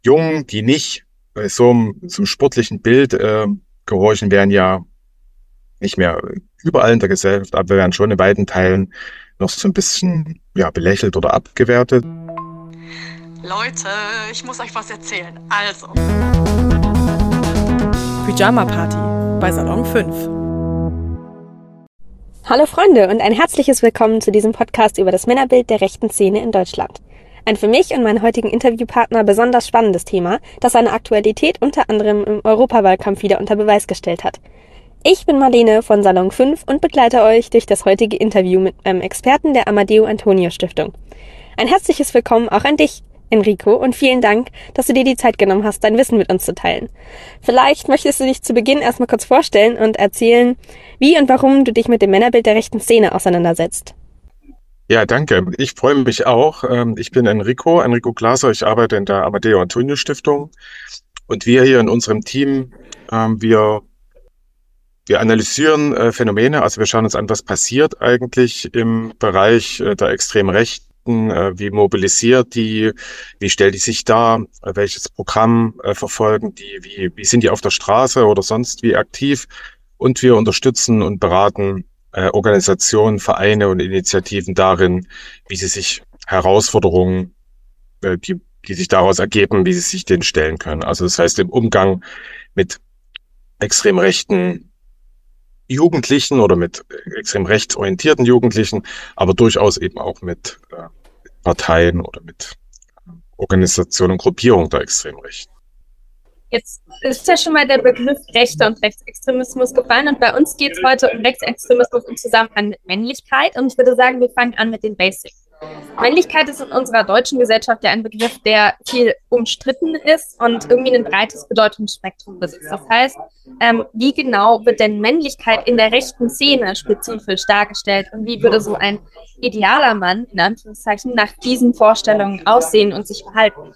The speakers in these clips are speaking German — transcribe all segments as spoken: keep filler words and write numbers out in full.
Jungen, die nicht äh, so einem, so einem sportlichen Bild äh, gehorchen, werden ja nicht mehr überall in der Gesellschaft, aber werden schon in weiten Teilen noch so ein bisschen ja, belächelt oder abgewertet. Leute, ich muss euch was erzählen. Also, Pyjama Party bei Salon fünf. Hallo Freunde und ein herzliches Willkommen zu diesem Podcast über das Männerbild der rechten Szene in Deutschland. Ein für mich und meinen heutigen Interviewpartner besonders spannendes Thema, das seine Aktualität unter anderem im Europawahlkampf wieder unter Beweis gestellt hat. Ich bin Marlene von Salon fünf und begleite euch durch das heutige Interview mit einem Experten der Amadeo Antonio Stiftung. Ein herzliches Willkommen auch an dich, Enrico, und vielen Dank, dass du dir die Zeit genommen hast, dein Wissen mit uns zu teilen. Vielleicht möchtest du dich zu Beginn erstmal kurz vorstellen und erzählen, wie und warum du dich mit dem Männerbild der rechten Szene auseinandersetzt. Ja, danke. Ich freue mich auch. Ähm, Ich bin Enrico, Enrico Glaser. Ich arbeite in der Amadeo Antonio Stiftung. Und wir hier in unserem Team, ähm, wir, wir analysieren äh, Phänomene. Also wir schauen uns an, was passiert eigentlich im Bereich äh, der extremen Rechten. Äh, wie mobilisiert die? Wie stellt die sich dar? Äh, welches Programm äh, verfolgen die? Wie, wie sind die auf der Straße oder sonst wie aktiv? Und wir unterstützen und beraten äh, Organisationen, Vereine und Initiativen darin, wie sie sich Herausforderungen, äh, die, die sich daraus ergeben, wie sie sich denen stellen können. Also das heißt, im Umgang mit extrem rechten Jugendlichen oder mit extrem rechtsorientierten Jugendlichen, aber durchaus eben auch mit äh, Parteien oder mit Organisationen und Gruppierungen der extrem Rechten. Jetzt ist ja schon mal der Begriff Rechter und Rechtsextremismus gefallen und bei uns geht es heute um Rechtsextremismus im Zusammenhang mit Männlichkeit und ich würde sagen, wir fangen an mit den Basics. Männlichkeit ist in unserer deutschen Gesellschaft ja ein Begriff, der viel umstritten ist und irgendwie ein breites Bedeutungsspektrum besitzt. Das heißt, ähm, wie genau wird denn Männlichkeit in der rechten Szene spezifisch dargestellt und wie würde so ein idealer Mann, in Anführungszeichen, nach diesen Vorstellungen aussehen und sich verhalten?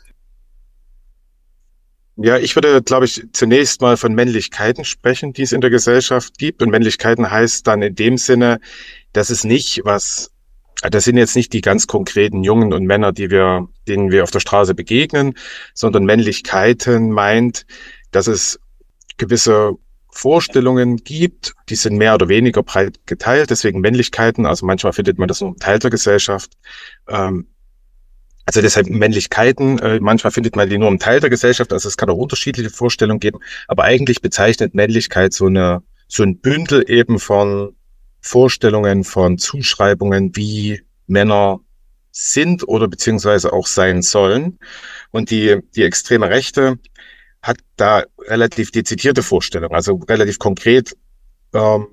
Ja, ich würde, glaube ich, zunächst mal von Männlichkeiten sprechen, die es in der Gesellschaft gibt. Und Männlichkeiten heißt dann in dem Sinne, dass es nicht was, das sind jetzt nicht die ganz konkreten Jungen und Männer, die wir, denen wir auf der Straße begegnen, sondern Männlichkeiten meint, dass es gewisse Vorstellungen gibt, die sind mehr oder weniger breit geteilt, deswegen Männlichkeiten, also manchmal findet man das nur im Teil der Gesellschaft. Ähm, Also deshalb Männlichkeiten, äh, manchmal findet man die nur im Teil der Gesellschaft, also es kann auch unterschiedliche Vorstellungen geben, aber eigentlich bezeichnet Männlichkeit so eine so ein Bündel eben von Vorstellungen, von Zuschreibungen, wie Männer sind oder beziehungsweise auch sein sollen. Und die die extreme Rechte hat da relativ dezidierte Vorstellungen, also relativ konkret ähm,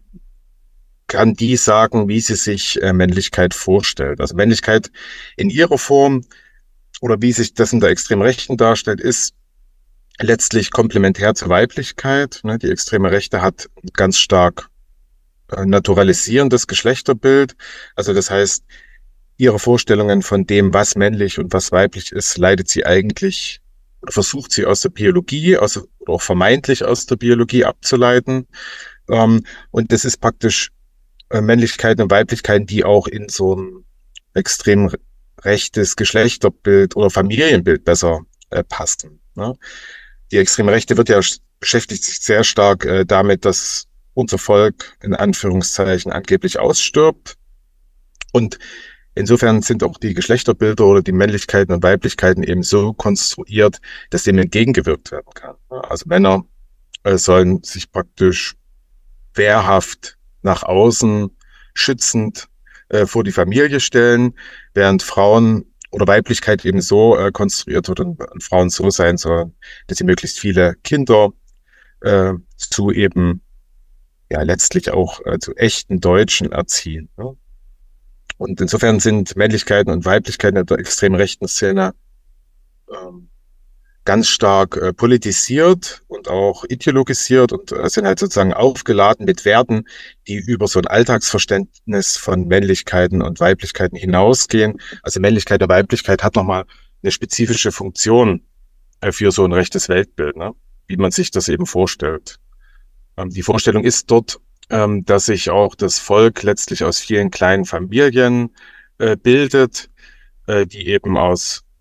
kann die sagen, wie sie sich äh, Männlichkeit vorstellt. Also Männlichkeit in ihrer Form oder wie sich das in der extremen Rechten darstellt, ist letztlich komplementär zur Weiblichkeit. Ne? Die extreme Rechte hat ein ganz stark äh, naturalisierendes Geschlechterbild. Also das heißt, ihre Vorstellungen von dem, was männlich und was weiblich ist, leitet sie eigentlich oder versucht sie aus der Biologie, aus, oder auch vermeintlich aus der Biologie abzuleiten. Ähm, und das ist praktisch äh, Männlichkeiten und Weiblichkeiten, die auch in so ein extrem rechtes Geschlechterbild oder Familienbild besser äh, passen. Ne? Die extreme Rechte wird ja beschäftigt sich sehr stark äh, damit, dass unser Volk in Anführungszeichen angeblich ausstirbt. Und insofern sind auch die Geschlechterbilder oder die Männlichkeiten und Weiblichkeiten eben so konstruiert, dass dem entgegengewirkt werden kann. Also Männer äh, sollen sich praktisch wehrhaft nach außen schützend äh, vor die Familie stellen, während Frauen oder Weiblichkeit eben so äh, konstruiert wird und, und Frauen so sein sollen, dass sie möglichst viele Kinder äh, zu eben ja letztlich auch äh, zu echten Deutschen erziehen. Ne? Und insofern sind Männlichkeiten und Weiblichkeiten in der extrem rechten Szene ähm, ganz stark äh, politisiert und auch ideologisiert und äh, sind halt sozusagen aufgeladen mit Werten, die über so ein Alltagsverständnis von Männlichkeiten und Weiblichkeiten hinausgehen. Also Männlichkeit und Weiblichkeit hat nochmal eine spezifische Funktion äh, für so ein rechtes Weltbild, ne? Wie man sich das eben vorstellt. Ähm, die Vorstellung ist dort, ähm, dass sich auch das Volk letztlich aus vielen kleinen Familien äh, bildet, äh, die eben aus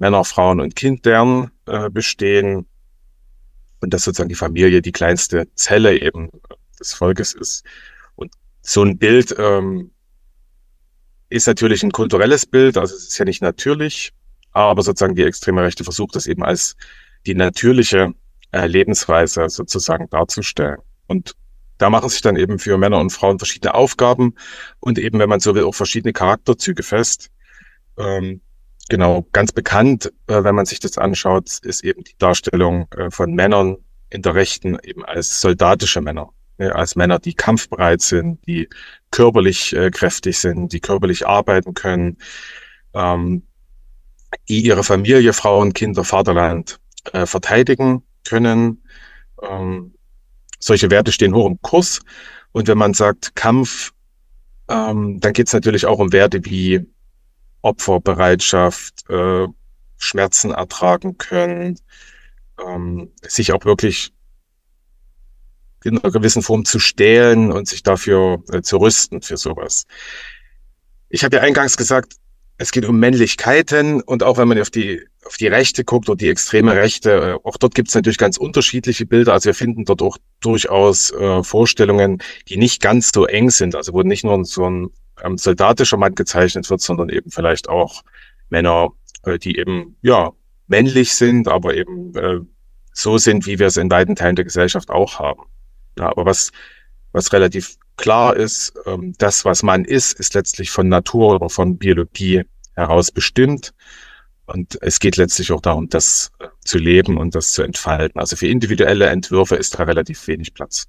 Männer, Frauen und Kindern äh, bestehen und dass sozusagen die Familie die kleinste Zelle eben des Volkes ist. Und so ein Bild ähm, ist natürlich ein kulturelles Bild, also es ist ja nicht natürlich, aber sozusagen die extreme Rechte versucht das eben als die natürliche äh, Lebensweise sozusagen darzustellen. Und da machen sich dann eben für Männer und Frauen verschiedene Aufgaben und eben, wenn man so will, auch verschiedene Charakterzüge fest. Ähm, genau, ganz bekannt, äh, wenn man sich das anschaut, ist eben die Darstellung äh, von Männern in der Rechten eben als soldatische Männer. Ja, als Männer, die kampfbereit sind, die körperlich äh, kräftig sind, die körperlich arbeiten können, ähm, die ihre Familie, Frauen, Kinder, Vaterland äh, verteidigen können. Ähm, solche Werte stehen hoch im Kurs. Und wenn man sagt Kampf, ähm, dann geht es natürlich auch um Werte wie Opferbereitschaft, äh, Schmerzen ertragen können, ähm, sich auch wirklich in einer gewissen Form zu stählen und sich dafür äh, zu rüsten für sowas. Ich habe ja eingangs gesagt, es geht um Männlichkeiten und auch wenn man auf die auf die Rechte guckt oder die extreme Rechte, äh, auch dort gibt es natürlich ganz unterschiedliche Bilder. Also wir finden dort auch durchaus äh, Vorstellungen, die nicht ganz so eng sind. Also wo nicht nur so ein ähm, soldatischer Mann gezeichnet wird, sondern eben vielleicht auch Männer, äh, die eben ja männlich sind, aber eben äh, so sind, wie wir es in weiten Teilen der Gesellschaft auch haben. Ja, aber was, was relativ klar ist, ähm, das, was man ist, ist letztlich von Natur oder von Biologie heraus bestimmt. Und es geht letztlich auch darum, das äh, zu leben und das zu entfalten. Also für individuelle Entwürfe ist da relativ wenig Platz.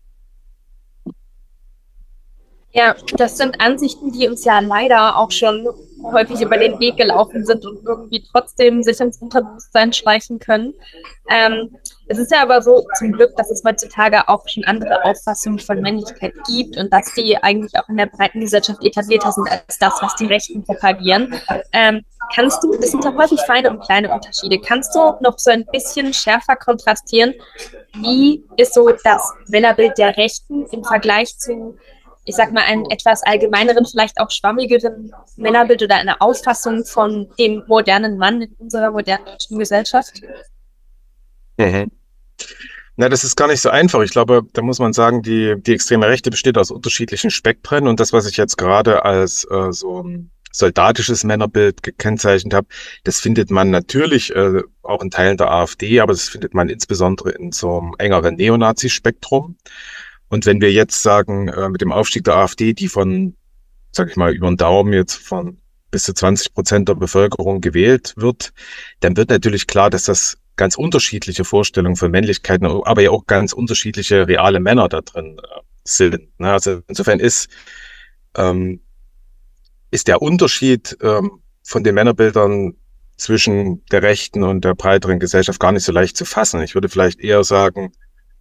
Ja, das sind Ansichten, die uns ja leider auch schon häufig über den Weg gelaufen sind und irgendwie trotzdem sich ins Unterbewusstsein schleichen können. Ähm, es ist ja aber so zum Glück, dass es heutzutage auch schon andere Auffassungen von Männlichkeit gibt und dass die eigentlich auch in der breiten Gesellschaft etablierter sind als das, was die Rechten propagieren. Ähm, kannst du, das sind ja häufig feine und kleine Unterschiede, kannst du noch so ein bisschen schärfer kontrastieren, wie ist so das Männerbild der Rechten im Vergleich zu, ich sag mal, einem etwas allgemeineren, vielleicht auch schwammigeren Männerbild oder eine Auffassung von dem modernen Mann in unserer modernen deutschen Gesellschaft? Mhm. Na, das ist gar nicht so einfach. Ich glaube, da muss man sagen, die, die extreme Rechte besteht aus unterschiedlichen Spektren und das, was ich jetzt gerade als äh, so ein soldatisches Männerbild gekennzeichnet habe, das findet man natürlich äh, auch in Teilen der AfD, aber das findet man insbesondere in so einem engeren Neonazi-Spektrum. Und wenn wir jetzt sagen, äh, mit dem Aufstieg der AfD, die von, sag ich mal, über den Daumen jetzt von bis zu zwanzig Prozent der Bevölkerung gewählt wird, dann wird natürlich klar, dass das ganz unterschiedliche Vorstellungen von Männlichkeiten, aber ja auch ganz unterschiedliche reale Männer da drin äh, sind. Ne? Also insofern ist, ähm, ist der Unterschied ähm, von den Männerbildern zwischen der rechten und der breiteren Gesellschaft gar nicht so leicht zu fassen. Ich würde vielleicht eher sagen,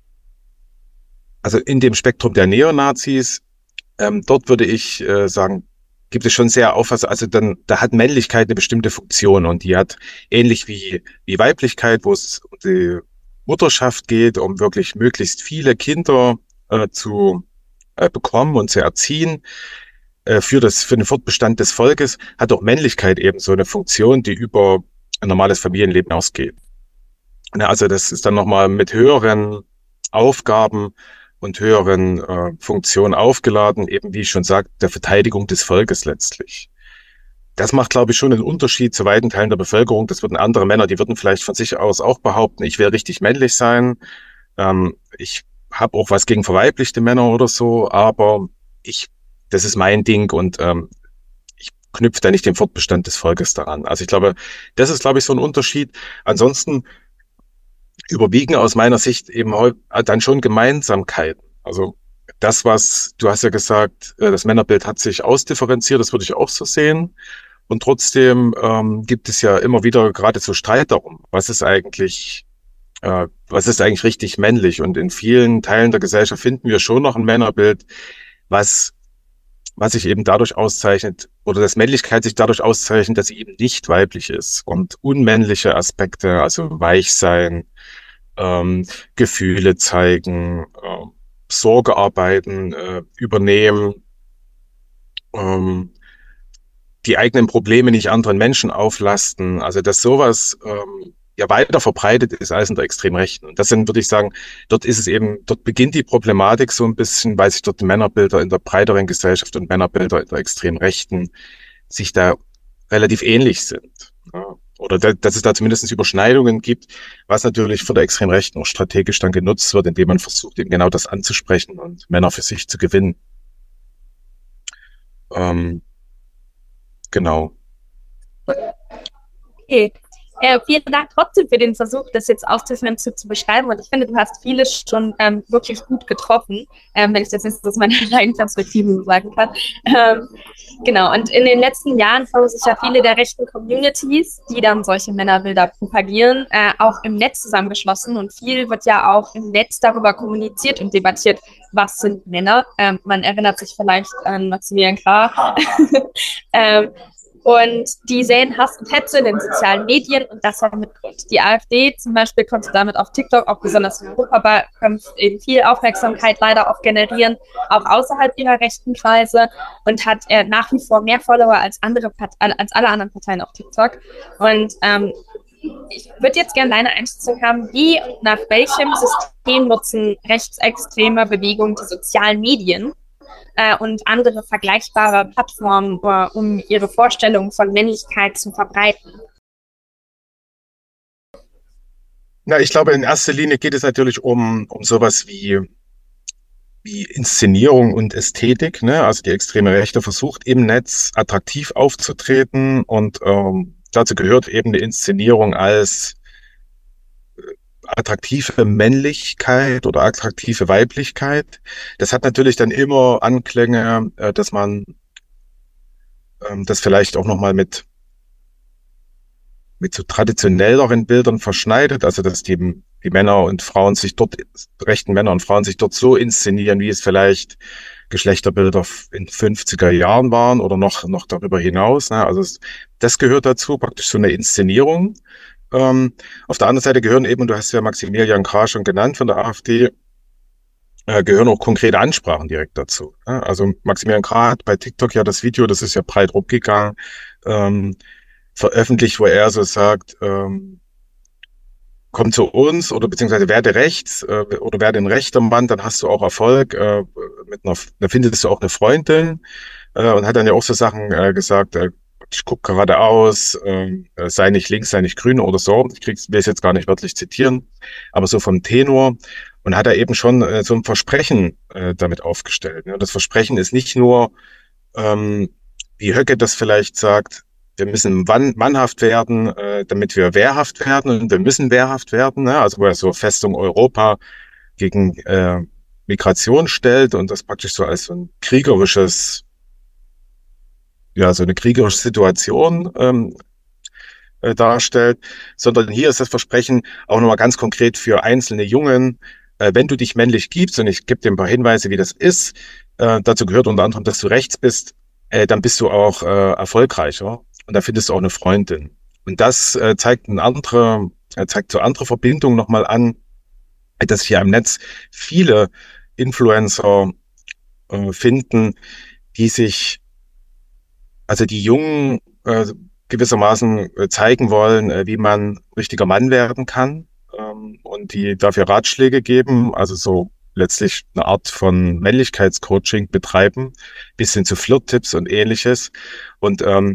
also in dem Spektrum der Neonazis, ähm, dort würde ich äh, sagen, gibt es schon sehr Auffassung, also dann, da hat Männlichkeit eine bestimmte Funktion und die hat ähnlich wie, wie Weiblichkeit, wo es um die Mutterschaft geht, um wirklich möglichst viele Kinder äh, zu äh, bekommen und zu erziehen, äh, für das, für den Fortbestand des Volkes, hat auch Männlichkeit eben so eine Funktion, die über ein normales Familienleben ausgeht. Ja, also das ist dann nochmal mit höheren Aufgaben und höheren äh, Funktionen aufgeladen, eben wie ich schon sagte, der Verteidigung des Volkes letztlich. Das macht, glaube ich, schon einen Unterschied zu weiten Teilen der Bevölkerung. Das würden andere Männer, die würden vielleicht von sich aus auch behaupten, ich will richtig männlich sein. Ähm, ich habe auch was gegen verweiblichte Männer oder so, aber ich, das ist mein Ding und ähm, ich knüpfe da nicht den Fortbestand des Volkes daran. Also ich glaube, das ist, glaube ich, so ein Unterschied. Ansonsten überwiegen aus meiner Sicht eben dann schon Gemeinsamkeiten. Also das, was, du hast ja gesagt, das Männerbild hat sich ausdifferenziert, das würde ich auch so sehen. Und trotzdem ähm, gibt es ja immer wieder geradezu Streit darum, was ist eigentlich, äh, was ist eigentlich richtig männlich? Und in vielen Teilen der Gesellschaft finden wir schon noch ein Männerbild, was, was sich eben dadurch auszeichnet, oder dass Männlichkeit sich dadurch auszeichnet, dass sie eben nicht weiblich ist und unmännliche Aspekte, also weich sein, ähm, Gefühle zeigen, äh, Sorgearbeiten äh, übernehmen, ähm, die eigenen Probleme nicht anderen Menschen auflasten. Also dass sowas ähm, ja weiter verbreitet ist als in der extremen Rechten. Und das sind, würde ich sagen, dort ist es eben, dort beginnt die Problematik so ein bisschen, weil sich dort Männerbilder in der breiteren Gesellschaft und Männerbilder in der extremen Rechten sich da relativ ähnlich sind. Ja. Oder da, dass es da zumindest Überschneidungen gibt, was natürlich von der extremen Rechten auch strategisch dann genutzt wird, indem man versucht, eben genau das anzusprechen und Männer für sich zu gewinnen. Ähm, genau. Okay. Äh, vielen Dank trotzdem für den Versuch, das jetzt aufzuführen, zu, zu beschreiben. Und ich finde, du hast vieles schon ähm, wirklich gut getroffen, ähm, wenn ich das jetzt aus meiner eigenen Perspektive sagen kann. Ähm, genau, und in den letzten Jahren haben sich ja viele der rechten Communities, die dann solche Männerbilder propagieren, äh, auch im Netz zusammengeschlossen. Und viel wird ja auch im Netz darüber kommuniziert und debattiert, was sind Männer. Ähm, man erinnert sich vielleicht an Maximilian Krah. ähm, Und die sehen Hass und Hetze in den sozialen Medien und das hat mit Grund. Die AfD zum Beispiel konnte damit auf TikTok, auch besonders in Europa, eben viel Aufmerksamkeit leider auch generieren, auch außerhalb ihrer rechten Kreise und hat äh, nach wie vor mehr Follower als andere Part- als alle anderen Parteien auf TikTok. Und ähm, ich würde jetzt gerne deine Einschätzung haben, wie und nach welchem System nutzen rechtsextreme Bewegungen die sozialen Medien äh, und andere vergleichbare Plattformen, uh, um ihre Vorstellungen von Männlichkeit zu verbreiten? Na, ich glaube, in erster Linie geht es natürlich um, um sowas wie, wie Inszenierung und Ästhetik, ne? Also die extreme Rechte versucht im Netz attraktiv aufzutreten und ähm, dazu gehört eben eine Inszenierung als attraktive Männlichkeit oder attraktive Weiblichkeit. Das hat natürlich dann immer Anklänge, äh, dass man ähm, das vielleicht auch nochmal mit mit so traditionelleren Bildern verschneidet, also dass die, die Männer und Frauen sich dort, rechten Männer und Frauen sich dort so inszenieren, wie es vielleicht Geschlechterbilder in fünfziger Jahren waren oder noch noch darüber hinaus. Ne? Also es, das gehört dazu, praktisch so eine Inszenierung. Ähm, auf der anderen Seite gehören eben, und du hast ja Maximilian Krah schon genannt von der AfD, äh, gehören auch konkrete Ansprachen direkt dazu. Ne? Also Maximilian Krah hat bei TikTok ja das Video, das ist ja breit rumgegangen, ähm, veröffentlicht, wo er so sagt, ähm, komm zu uns oder beziehungsweise werde rechts äh, oder werde ein rechter Mann, dann hast du auch Erfolg, äh, mit einer, dann findest du auch eine Freundin äh, und hat dann ja auch so Sachen äh, gesagt, äh, ich guck geradeaus, äh, sei nicht links, sei nicht grün oder so. Ich krieg's, will es jetzt gar nicht wörtlich zitieren, aber so vom Tenor. Und hat er eben schon äh, so ein Versprechen äh, damit aufgestellt. Ne? Und das Versprechen ist nicht nur, ähm, wie Höcke das vielleicht sagt, wir müssen wann, mannhaft werden, äh, damit wir wehrhaft werden. Und wir müssen wehrhaft werden. Ne? Also wo er so Festung Europa gegen äh, Migration stellt und das praktisch so als so ein kriegerisches, ja, so eine kriegerische Situation ähm, äh, darstellt. Sondern hier ist das Versprechen auch nochmal ganz konkret für einzelne Jungen, äh, wenn du dich männlich gibst, und ich gebe dir ein paar Hinweise, wie das ist, äh, dazu gehört unter anderem, dass du rechts bist, äh, dann bist du auch äh, erfolgreicher. Und da findest du auch eine Freundin. Und das äh, zeigt eine andere, äh, zeigt so andere Verbindungen nochmal an, dass hier im Netz viele Influencer äh, finden, die sich, also die Jungen äh, gewissermaßen äh, zeigen wollen, äh, wie man richtiger Mann werden kann, ähm, und die dafür Ratschläge geben, also so letztlich eine Art von Männlichkeitscoaching betreiben, bis hin zu Flirt-Tipps und ähnliches. Und ähm,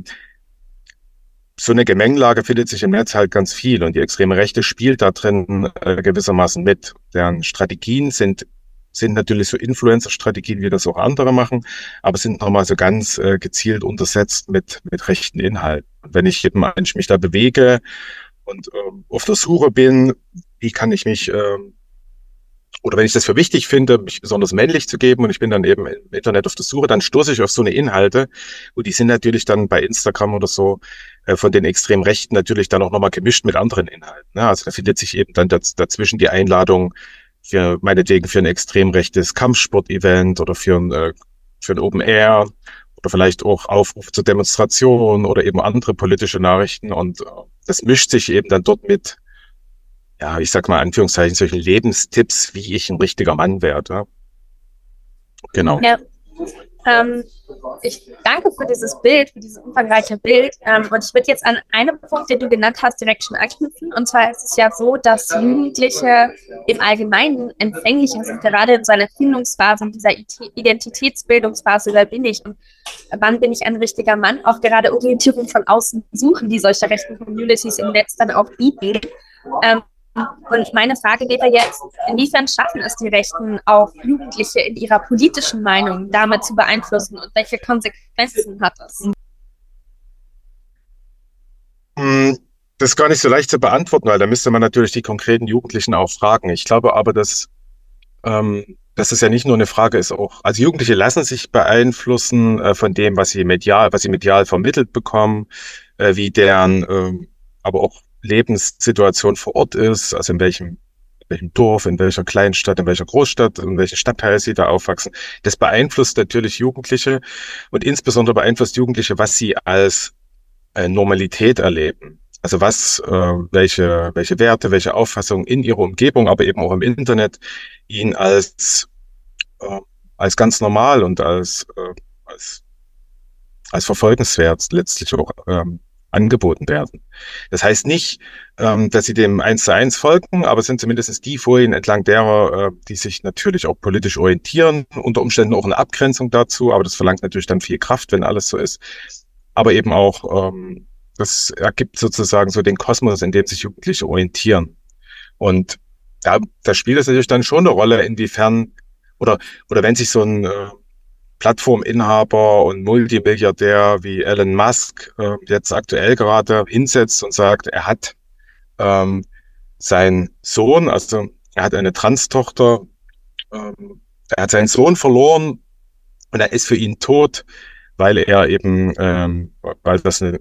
so eine Gemengelage findet sich im Netz halt ganz viel und die extreme Rechte spielt da drin äh, gewissermaßen mit. Deren Strategien sind sind natürlich so Influencer-Strategien, wie das auch andere machen, aber sind nochmal so ganz äh, gezielt untersetzt mit mit rechten Inhalten. Und wenn ich eben wenn ich mich da bewege und ähm, auf der Suche bin, wie kann ich mich ähm, oder wenn ich das für wichtig finde, mich besonders männlich zu geben und ich bin dann eben im Internet auf der Suche, dann stoße ich auf so eine Inhalte und die sind natürlich dann bei Instagram oder so äh, von den extrem Rechten natürlich dann auch nochmal gemischt mit anderen Inhalten. Ne? Also da findet sich eben dann daz dazwischen die Einladung für meinetwegen für ein extrem rechtes Kampfsport-Event oder für ein, äh, für ein Open Air oder vielleicht auch Aufruf zur Demonstration oder eben andere politische Nachrichten und äh, das mischt sich eben dann dort mit, ja, ich sag mal Anführungszeichen, solchen Lebenstipps, wie ich ein richtiger Mann werde. Genau. Ja. Ähm, ich danke für dieses Bild, für dieses umfangreiche Bild. Ähm, und ich würde jetzt an einem Punkt, den du genannt hast, direkt schon anknüpfen. Und zwar ist es ja so, dass Jugendliche im Allgemeinen empfänglicher sind, gerade in so einer Findungsphase, in dieser Identitätsbildungsphase, wer bin ich und wann bin ich ein richtiger Mann, auch gerade Orientierung von außen suchen, die solche rechten Communities im Netz dann auch bieten. Ähm, Und meine Frage wäre jetzt, inwiefern schaffen es die Rechten, auch Jugendliche in ihrer politischen Meinung damit zu beeinflussen und welche Konsequenzen hat das? Hm, Das ist gar nicht so leicht zu beantworten, weil da müsste man natürlich die konkreten Jugendlichen auch fragen. Ich glaube aber, dass, ähm, dass es ja nicht nur eine Frage ist, auch, also Jugendliche lassen sich beeinflussen äh, von dem, was sie medial, was sie medial vermittelt bekommen, äh, wie deren, äh, aber auch Lebenssituation vor Ort ist, also in welchem, in welchem Dorf, in welcher Kleinstadt, in welcher Großstadt, in welchem Stadtteil sie da aufwachsen. Das beeinflusst natürlich Jugendliche und insbesondere beeinflusst Jugendliche, was sie als äh, Normalität erleben. Also was, äh, welche, welche Werte, welche Auffassungen in ihrer Umgebung, aber eben auch im Internet ihnen als, äh, als ganz normal und als, äh, als, als verfolgenswert letztlich auch ähm, angeboten werden. Das heißt nicht, ähm, dass sie dem eins zu eins folgen, aber es sind zumindest die Folien entlang derer, äh, die sich natürlich auch politisch orientieren, unter Umständen auch eine Abgrenzung dazu, aber das verlangt natürlich dann viel Kraft, wenn alles so ist. Aber eben auch, ähm, das ergibt sozusagen so den Kosmos, in dem sich Jugendliche orientieren. Und da, da spielt es natürlich dann schon eine Rolle, inwiefern, oder, oder wenn sich so ein äh, Plattforminhaber und Multimilliardär wie Elon Musk äh, jetzt aktuell gerade hinsetzt und sagt, er hat ähm, seinen Sohn, also er hat eine Transtochter, ähm, er hat seinen Sohn verloren und er ist für ihn tot, weil er eben, ähm, weil das eine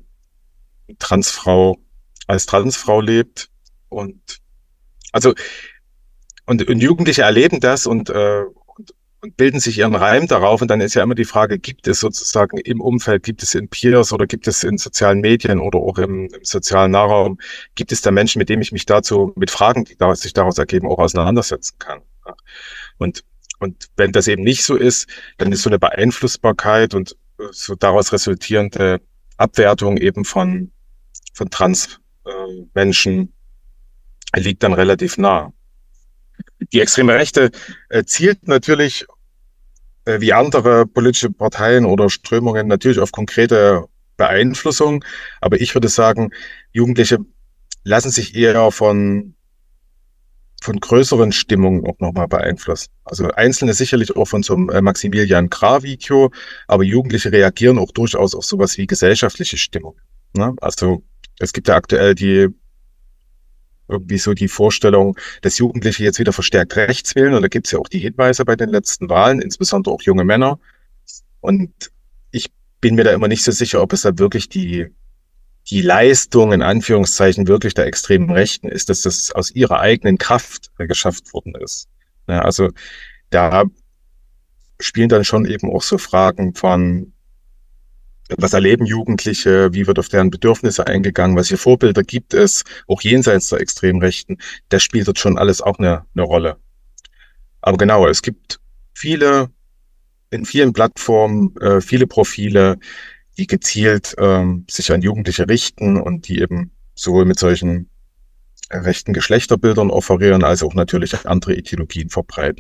Transfrau als Transfrau lebt und also und, und Jugendliche erleben das und äh, und bilden sich ihren Reim darauf. Und dann ist ja immer die Frage, gibt es sozusagen im Umfeld, gibt es in Peers oder gibt es in sozialen Medien oder auch im, im sozialen Nahraum, gibt es da Menschen, mit denen ich mich dazu mit Fragen, die sich daraus ergeben, auch auseinandersetzen kann. Und, und wenn das eben nicht so ist, dann ist so eine Beeinflussbarkeit und so daraus resultierende Abwertung eben von, von Trans-Menschen äh, liegt dann relativ nah. Die extreme Rechte äh, zielt natürlich äh, wie andere politische Parteien oder Strömungen natürlich auf konkrete Beeinflussung. Aber ich würde sagen, Jugendliche lassen sich eher von, von größeren Stimmungen auch nochmal beeinflussen. Also Einzelne sicherlich auch von so einem äh, Maximilian Krah-Video, aber Jugendliche reagieren auch durchaus auf sowas wie gesellschaftliche Stimmung. Ne? Also es gibt ja aktuell die irgendwie so die Vorstellung, dass Jugendliche jetzt wieder verstärkt rechts wählen. Und da gibt es ja auch die Hinweise bei den letzten Wahlen, insbesondere auch junge Männer. Und ich bin mir da immer nicht so sicher, ob es da wirklich die, die Leistung, in Anführungszeichen, wirklich der extremen Rechten ist, dass das aus ihrer eigenen Kraft geschafft worden ist. Ja, also da spielen dann schon eben auch so Fragen von, was erleben Jugendliche, wie wird auf deren Bedürfnisse eingegangen, welche Vorbilder gibt es, auch jenseits der Extremrechten, das spielt dort schon alles auch eine, eine Rolle. Aber genau, es gibt viele, in vielen Plattformen, äh, viele Profile, die gezielt ähm, sich an Jugendliche richten und die eben sowohl mit solchen äh, rechten Geschlechterbildern offerieren, als auch natürlich andere Ideologien verbreiten.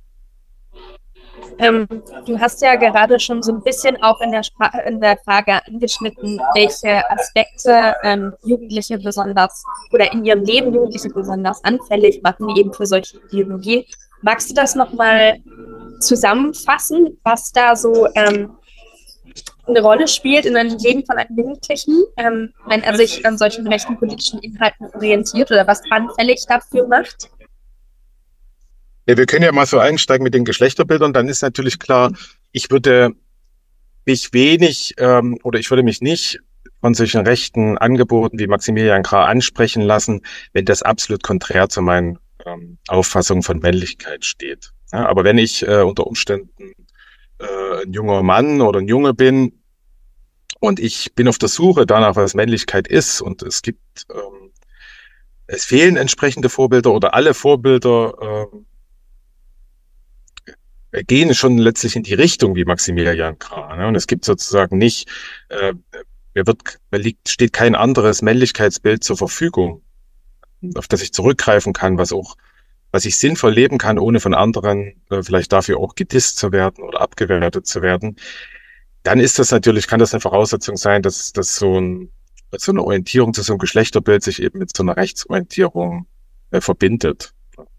Ähm, du hast ja gerade schon so ein bisschen auch in der, Spra- in der Frage angeschnitten, welche Aspekte ähm, Jugendliche besonders oder in ihrem Leben Jugendliche besonders anfällig machen, eben für solche Ideologien. Magst du das nochmal zusammenfassen, was da so ähm, eine Rolle spielt in einem Leben von einem Jugendlichen, ähm, wenn er sich an solchen rechten politischen Inhalten orientiert oder was anfällig dafür macht? Ja, wir können ja mal so einsteigen mit den Geschlechterbildern. Dann ist natürlich klar, ich würde mich wenig ähm, oder ich würde mich nicht von solchen rechten Angeboten wie Maximilian Krah ansprechen lassen, wenn das absolut konträr zu meinen ähm, Auffassungen von Männlichkeit steht. Ja, aber wenn ich äh, unter Umständen äh, ein junger Mann oder ein Junge bin und ich bin auf der Suche danach, was Männlichkeit ist und es gibt, ähm, es fehlen entsprechende Vorbilder oder alle Vorbilder äh, gehen schon letztlich in die Richtung wie Maximilian Krah. Ne? Und es gibt sozusagen nicht, äh, mir wird, mir liegt, steht kein anderes Männlichkeitsbild zur Verfügung, auf das ich zurückgreifen kann, was auch, was ich sinnvoll leben kann, ohne von anderen äh, vielleicht dafür auch gedisst zu werden oder abgewertet zu werden. Dann ist das natürlich, kann das eine Voraussetzung sein, dass, dass so, ein, so eine Orientierung zu so einem Geschlechterbild sich eben mit so einer Rechtsorientierung äh, verbindet.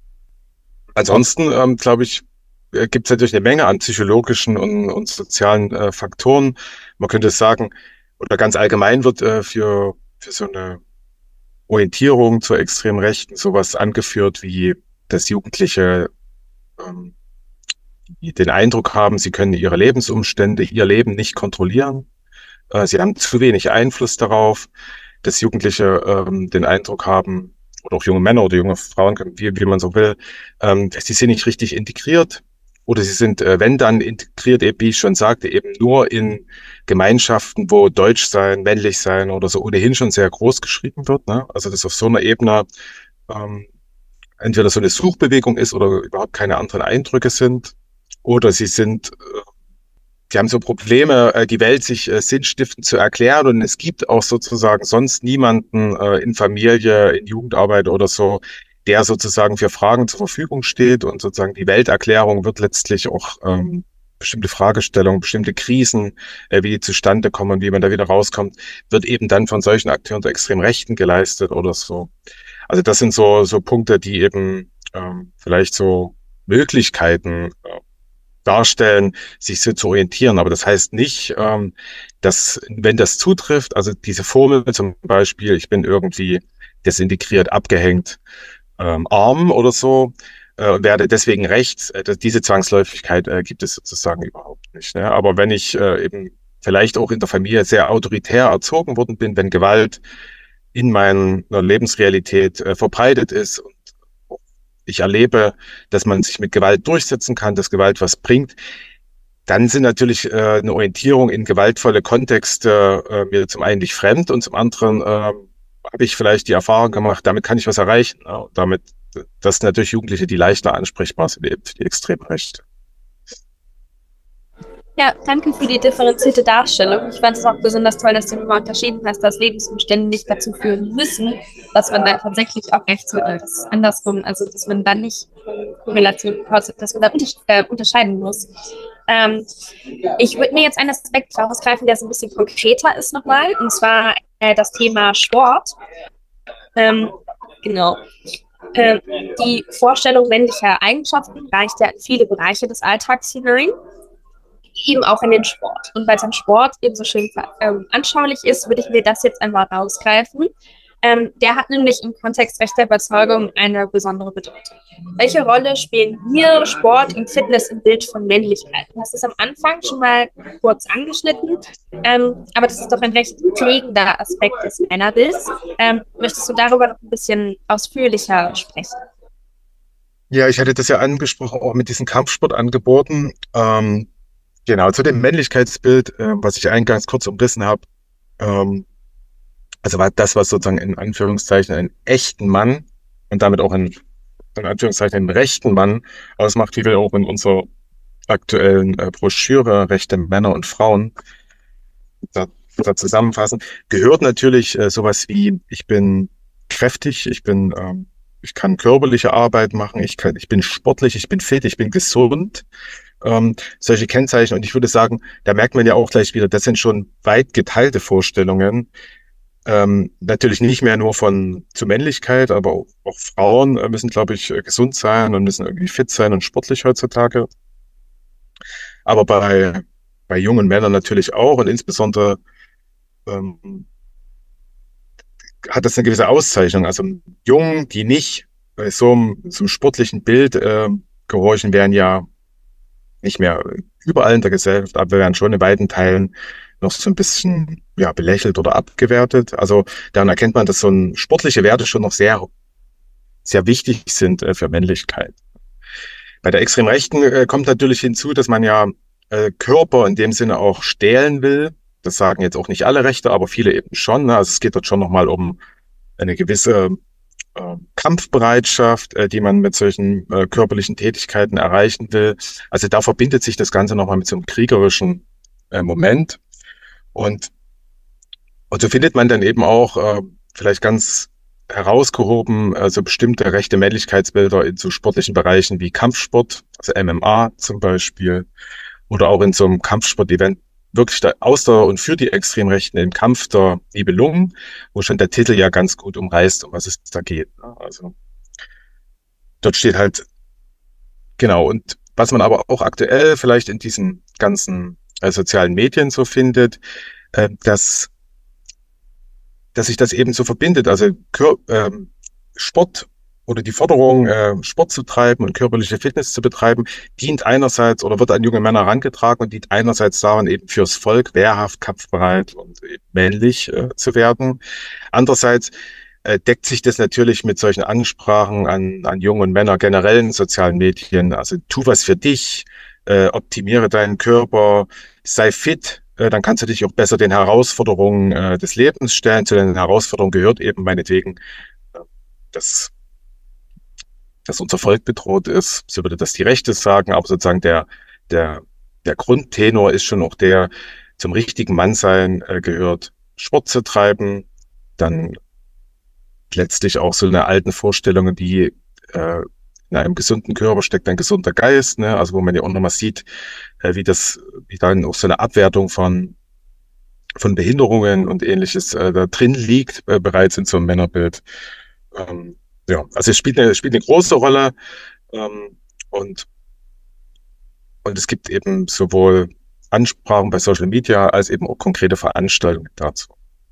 Ansonsten, ähm, glaube ich, äh, gibt es natürlich eine Menge an psychologischen und, und sozialen äh, Faktoren. Man könnte sagen, oder ganz allgemein wird äh, für, für so eine Orientierung zur extremen Rechten sowas angeführt, wie dass Jugendliche ähm, die den Eindruck haben, sie können ihre Lebensumstände, ihr Leben nicht kontrollieren. Äh, sie haben zu wenig Einfluss darauf, dass Jugendliche ähm, den Eindruck haben, oder auch junge Männer oder junge Frauen, wie, wie man so will, ähm, sie sind nicht richtig integriert oder sie sind, äh, wenn dann integriert, eben, wie ich schon sagte, eben nur in Gemeinschaften, wo Deutsch sein, männlich sein oder so ohnehin schon sehr groß geschrieben wird. Ne? Also das auf so einer Ebene ähm, entweder so eine Suchbewegung ist oder überhaupt keine anderen Eindrücke sind oder sie sind, äh, die haben so Probleme, äh, die Welt sich äh, sinnstiftend zu erklären und es gibt auch sozusagen sonst niemanden äh, in Familie, in Jugendarbeit oder so, der sozusagen für Fragen zur Verfügung steht und sozusagen die Welterklärung wird letztlich auch ähm, bestimmte Fragestellungen, bestimmte Krisen, äh, wie die zustande kommen und wie man da wieder rauskommt, wird eben dann von solchen Akteuren der extrem Rechten geleistet oder so. Also das sind so so Punkte, die eben ähm, vielleicht so Möglichkeiten äh, darstellen, sich so zu orientieren. Aber das heißt nicht, ähm, dass, wenn das zutrifft, also diese Formel zum Beispiel, ich bin irgendwie desintegriert, abgehängt, ähm, arm oder so, äh, werde deswegen rechts, äh, diese Zwangsläufigkeit äh, gibt es sozusagen überhaupt nicht. Ne? Aber wenn ich äh, eben vielleicht auch in der Familie sehr autoritär erzogen worden bin, wenn Gewalt in meiner Lebensrealität äh, verbreitet ist und ich erlebe, dass man sich mit Gewalt durchsetzen kann, dass Gewalt was bringt, dann sind natürlich äh, eine Orientierung in gewaltvolle Kontexte äh, mir zum einen nicht fremd und zum anderen äh, habe ich vielleicht die Erfahrung gemacht, damit kann ich was erreichen. Ja, und damit, das sind natürlich Jugendliche, die leichter ansprechbar sind, eben für die Extremrechte. Ja, danke für die differenzierte Darstellung. Ich fand es auch besonders toll, dass du nochmal unterschieden hast, dass Lebensumstände nicht dazu führen müssen, dass man da tatsächlich auch rechts wird. Das ist andersrum, also dass man dann nicht Korrelation, dass man da äh, unterscheiden muss. Ähm, ich würde mir jetzt einen Aspekt herausgreifen, der so ein bisschen konkreter ist nochmal, und zwar äh, das Thema Sport. Ähm, genau. Äh, die Vorstellung männlicher Eigenschaften reicht ja in viele Bereiche des Alltags hinein. Eben auch in den Sport. Und weil es am Sport eben so schön ähm, anschaulich ist, würde ich mir das jetzt einmal rausgreifen. Ähm, der hat nämlich im Kontext rechter Überzeugung eine besondere Bedeutung. Welche Rolle spielen hier Sport und Fitness im Bild von Männlichkeit? Du hast es am Anfang schon mal kurz angeschnitten, ähm, aber das ist doch ein recht prägender Aspekt des Männerbilds. Ähm, möchtest du darüber noch ein bisschen ausführlicher sprechen? Ja, ich hatte das ja angesprochen, auch mit diesen Kampfsportangeboten. Ähm, Genau, zu dem Männlichkeitsbild, äh, was ich eingangs kurz umrissen habe, ähm, also war das, was sozusagen in Anführungszeichen einen echten Mann und damit auch einen, in Anführungszeichen einen rechten Mann ausmacht, wie wir auch in unserer aktuellen äh, Broschüre Rechte Männer und Frauen da, da zusammenfassen, gehört natürlich äh, sowas wie, ich bin kräftig, ich bin, ähm, ich kann körperliche Arbeit machen, ich kann, ich bin sportlich, ich bin fit, ich bin gesund. Ähm, solche Kennzeichen. Und ich würde sagen, da merkt man ja auch gleich wieder, das sind schon weit geteilte Vorstellungen. Ähm, natürlich nicht mehr nur von zur Männlichkeit, aber auch, auch Frauen äh, müssen, glaube ich, gesund sein und müssen irgendwie fit sein und sportlich heutzutage. Aber bei, bei jungen Männern natürlich auch und insbesondere ähm, hat das eine gewisse Auszeichnung. Also Jungen, die nicht bei so einem, so einem sportlichen Bild äh, gehorchen, werden ja nicht mehr überall in der Gesellschaft, aber wir werden schon in weiten Teilen noch so ein bisschen ja belächelt oder abgewertet. Also daran erkennt man, dass so ein sportliche Werte schon noch sehr, sehr wichtig sind äh, für Männlichkeit. Bei der extrem Rechten äh, kommt natürlich hinzu, dass man ja äh, Körper in dem Sinne auch stehlen will. Das sagen jetzt auch nicht alle Rechte, aber viele eben schon. Ne? Also es geht dort schon nochmal um eine gewisse äh, Kampfbereitschaft, äh, die man mit solchen äh, körperlichen Tätigkeiten erreichen will. Also da verbindet sich das Ganze nochmal mit so einem kriegerischen äh, Moment. Und, und so findet man dann eben auch äh, vielleicht ganz herausgehoben, also bestimmte rechte Männlichkeitsbilder in so sportlichen Bereichen wie Kampfsport, also M M A zum Beispiel, oder auch in so einem Kampfsport-Event wirklich der Ausdauer und für die Extremrechten im Kampf der Nibelungen, wo schon der Titel ja ganz gut umreißt, um was es da geht. Also dort steht halt, genau, und was man aber auch aktuell vielleicht in diesen ganzen äh, sozialen Medien so findet, äh, dass dass sich das eben so verbindet, also Kör äh, Sport oder die Forderung, äh, Sport zu treiben und körperliche Fitness zu betreiben, dient einerseits oder wird an junge Männer herangetragen und dient einerseits daran, eben fürs Volk wehrhaft, kampfbereit und eben männlich äh, zu werden. Andererseits äh, deckt sich das natürlich mit solchen Ansprachen an, an junge und Männer generell in sozialen Medien. Also tu was für dich, äh, optimiere deinen Körper, sei fit, dann kannst du dich auch besser den Herausforderungen äh, des Lebens stellen. Zu den Herausforderungen gehört eben meinetwegen, äh, dass, dass unser Volk bedroht ist. So würde das die Rechte sagen, aber sozusagen der, der, der Grundtenor ist schon auch der, zum richtigen Mannsein äh, gehört, Sport zu treiben, dann letztlich auch so eine alten Vorstellungen, die äh, in einem gesunden Körper steckt ein gesunder Geist, ne? Also wo man ja auch nochmal sieht, äh, wie das, wie dann auch so eine Abwertung von von Behinderungen und Ähnliches äh, da drin liegt, äh, bereits in so einem Männerbild. Ähm, ja, also es spielt eine, es spielt eine große Rolle ähm, und und es gibt eben sowohl Ansprachen bei Social Media als eben auch konkrete Veranstaltungen dazu.